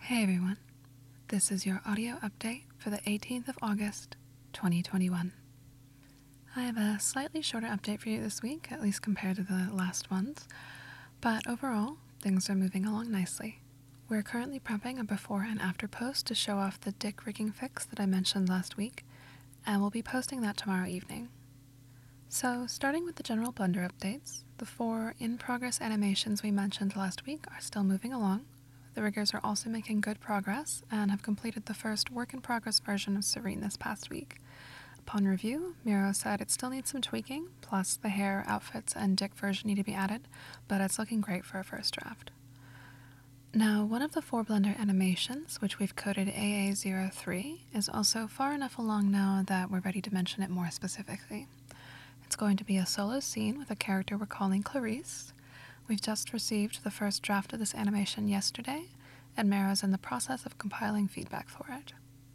Hey everyone, this is your audio update for the 18th of August, 2021. I have a slightly shorter update for you this week, at least compared to the last ones, but overall, things are moving along nicely. We're currently prepping a before and after post to show off the Dick rigging fix that I mentioned last week, and we'll be posting that tomorrow evening. So, starting with the general Blender updates, the 4 in-progress animations we mentioned last week are still moving along. The riggers are also making good progress and have completed the first work-in-progress version of Serene this past week. Upon review, Miro said it still needs some tweaking, plus the hair, outfits, and Dick version need to be added, but it's looking great for a first draft. Now, one of the 4 Blender animations, which we've coded AA03, is also far enough along now that we're ready to mention it more specifically. It's going to be a solo scene with a character we're calling Clarice. We've just received the first draft of this animation yesterday, and Miro's in the process of compiling feedback for it.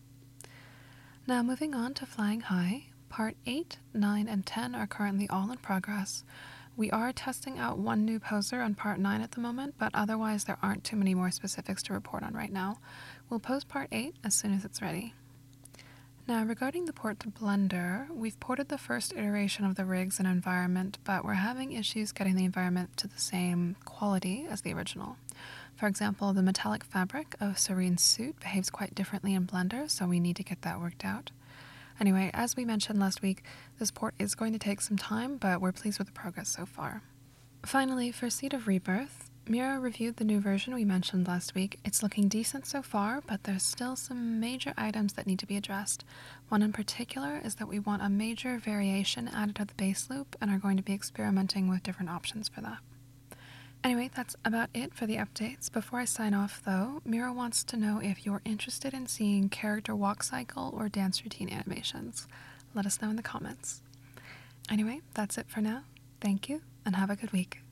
Now moving on to Flying High, Part 8, 9, and 10 are currently all in progress. We are testing out one new poser on Part 9 at the moment, but otherwise there aren't too many more specifics to report on right now. We'll post Part 8 as soon as it's ready. Now, regarding the port to Blender, we've ported the first iteration of the rigs and environment, but we're having issues getting the environment to the same quality as the original. For example, the metallic fabric of Serene's suit behaves quite differently in Blender, so we need to get that worked out. Anyway, as we mentioned last week, this port is going to take some time, but we're pleased with the progress so far. Finally, for Seed of Rebirth, Miro reviewed the new version we mentioned last week. It's looking decent so far, but there's still some major items that need to be addressed. One in particular is that we want a major variation added to the base loop and are going to be experimenting with different options for that. Anyway, that's about it for the updates. Before I sign off though, Miro wants to know if you're interested in seeing character walk cycle or dance routine animations. Let us know in the comments. Anyway, that's it for now. Thank you, and have a good week.